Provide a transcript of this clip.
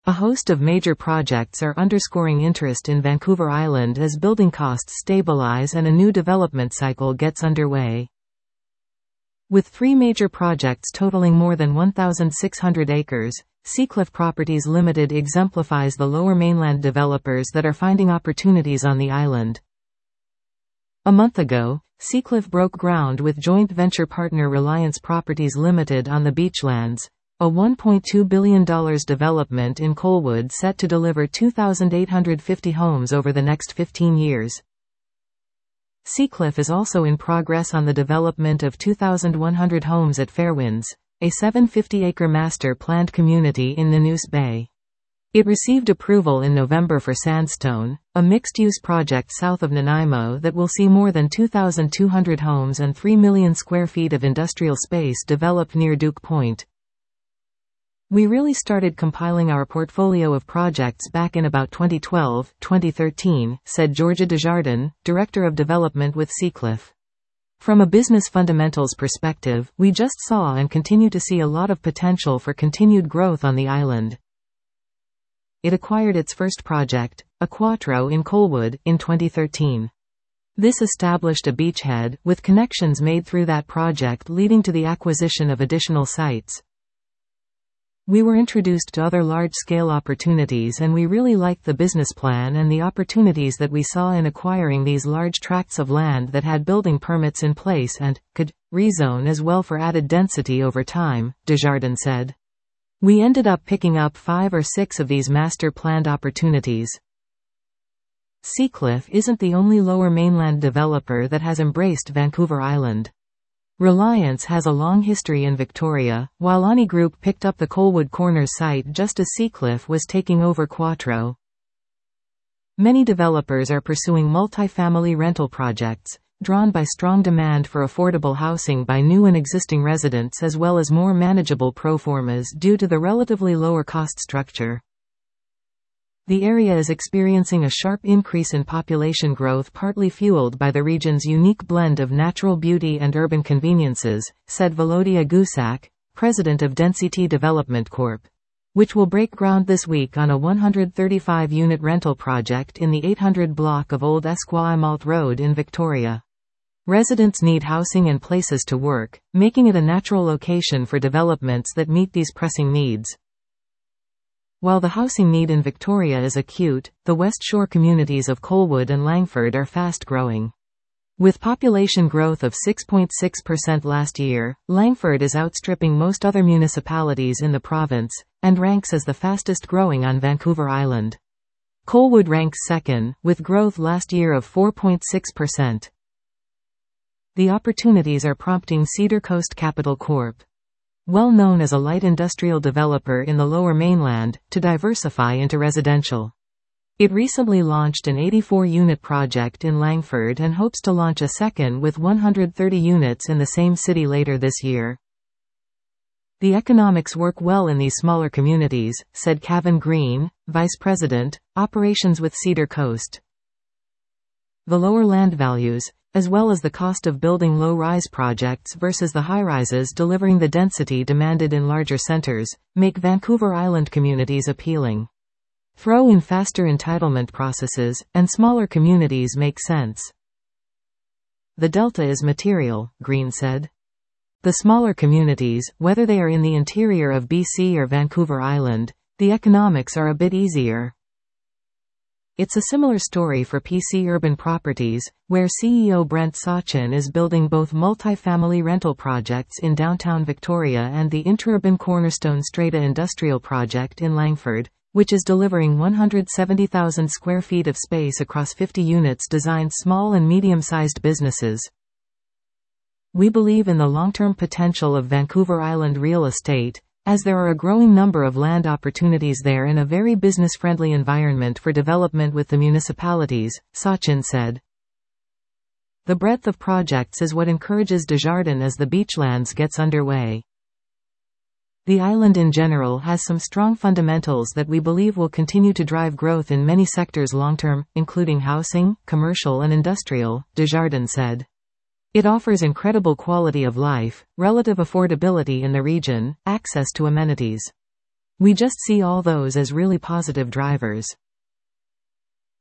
A host of major projects are underscoring interest in Vancouver Island as building costs stabilize and a new development cycle gets underway. With 3 major projects totaling more than 1,600 acres, Seacliff Properties Limited exemplifies the Lower Mainland developers that are finding opportunities on the island. A month ago, Seacliff broke ground with joint venture partner Reliance Properties Limited on the Beachlands, a $1.2 billion development in Colwood set to deliver 2,850 homes over the next 15 years. Seacliff is also in progress on the development of 2,100 homes at Fairwinds, a 750-acre master-planned community in Nanoose Bay. It received approval in November for Sandstone, a mixed-use project south of Nanaimo that will see more than 2,200 homes and 3 million square feet of industrial space developed near Duke Point. We really started compiling our portfolio of projects back in about 2012-2013, said Georgia Desjardins, Director of Development with Seacliff. From a business fundamentals perspective, we just saw and continue to see a lot of potential for continued growth on the island. It acquired its first project, a Quattro in Colwood, in 2013. This established a beachhead, with connections made through that project leading to the acquisition of additional sites. We were introduced to other large-scale opportunities and we really liked the business plan and the opportunities that we saw in acquiring these large tracts of land that had building permits in place and could rezone as well for added density over time, Desjardins said. We ended up picking up 5 or 6 of these master-planned opportunities. Seacliff isn't the only Lower Mainland developer that has embraced Vancouver Island. Reliance has a long history in Victoria, while Ani Group picked up the Colwood Corners site just as Seacliff was taking over Quattro. Many developers are pursuing multi-family rental projects, drawn by strong demand for affordable housing by new and existing residents as well as more manageable proformas due to the relatively lower cost structure. The area is experiencing a sharp increase in population growth partly fueled by the region's unique blend of natural beauty and urban conveniences, said Volodya Gusak, president of Density Development Corp., which will break ground this week on a 135-unit rental project in the 800 block of Old Esquimalt Road in Victoria. Residents need housing and places to work, making it a natural location for developments that meet these pressing needs. While the housing need in Victoria is acute, the West Shore communities of Colwood and Langford are fast growing. With population growth of 6.6% last year, Langford is outstripping most other municipalities in the province, and ranks as the fastest growing on Vancouver Island. Colwood ranks second, with growth last year of 4.6%. The opportunities are prompting Cedar Coast Capital Corp., well known as a light industrial developer in the Lower Mainland, to diversify into residential. It recently launched an 84-unit project in Langford and hopes to launch a second with 130 units in the same city later this year. The economics work well in these smaller communities, said Kevin Green, Vice President, Operations with Cedar Coast. The lower land values, as well as the cost of building low-rise projects versus the high-rises delivering the density demanded in larger centers, make Vancouver Island communities appealing. Throw in faster entitlement processes, and smaller communities make sense. The delta is material, Green said. The smaller communities, whether they are in the interior of BC or Vancouver Island, the economics are a bit easier. It's a similar story for PC Urban Properties, where CEO Brent Sachin is building both multi-family rental projects in downtown Victoria and the intra-urban Cornerstone Strata industrial project in Langford, which is delivering 170,000 square feet of space across 50 units designed small and medium-sized businesses. We believe in the long-term potential of Vancouver Island real estate, as there are a growing number of land opportunities there in a very business-friendly environment for development with the municipalities, Sachin said. The breadth of projects is what encourages Desjardins as the Beachlands gets underway. The island in general has some strong fundamentals that we believe will continue to drive growth in many sectors long-term, including housing, commercial and industrial, Desjardins said. It offers incredible quality of life, relative affordability in the region, access to amenities. We just see all those as really positive drivers.